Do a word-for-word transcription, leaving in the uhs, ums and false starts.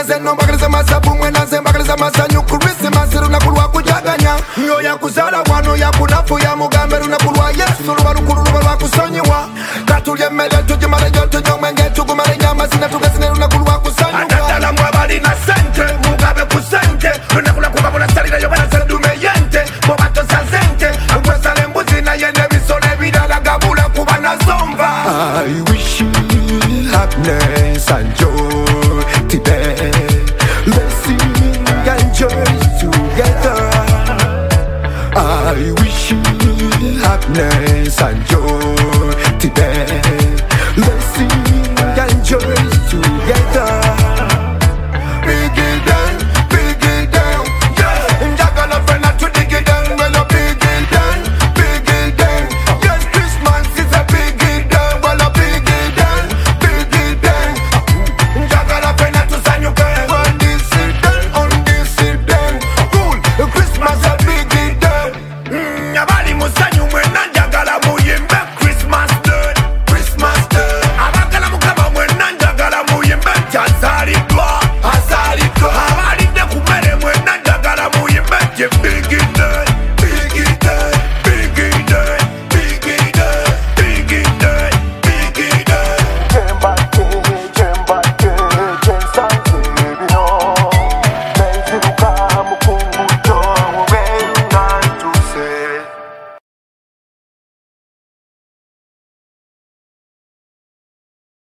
zeno mbakaliza masabu mwena ze mbakaliza masanyu Christmas runakulwa kujaganya Nyo ya kuzala wano ya kunafu ya mugambe runakulwa Yesu ruba rukuru ruba rwakusonyiwa Katulye mele tujimare joto nyomenge tugumare nyama sina tugasine runakulwa kusonyiwa Atadala mwabali na sente mugabe kusente runakula kubabula salira yobana sandume yente Mobato sa sente Akwesale mbuzi na yende visole vidala gabula kubana zomba I wish you happiness and joy today. Let's sing and joy together. I wish you happiness and joy today. Let's sing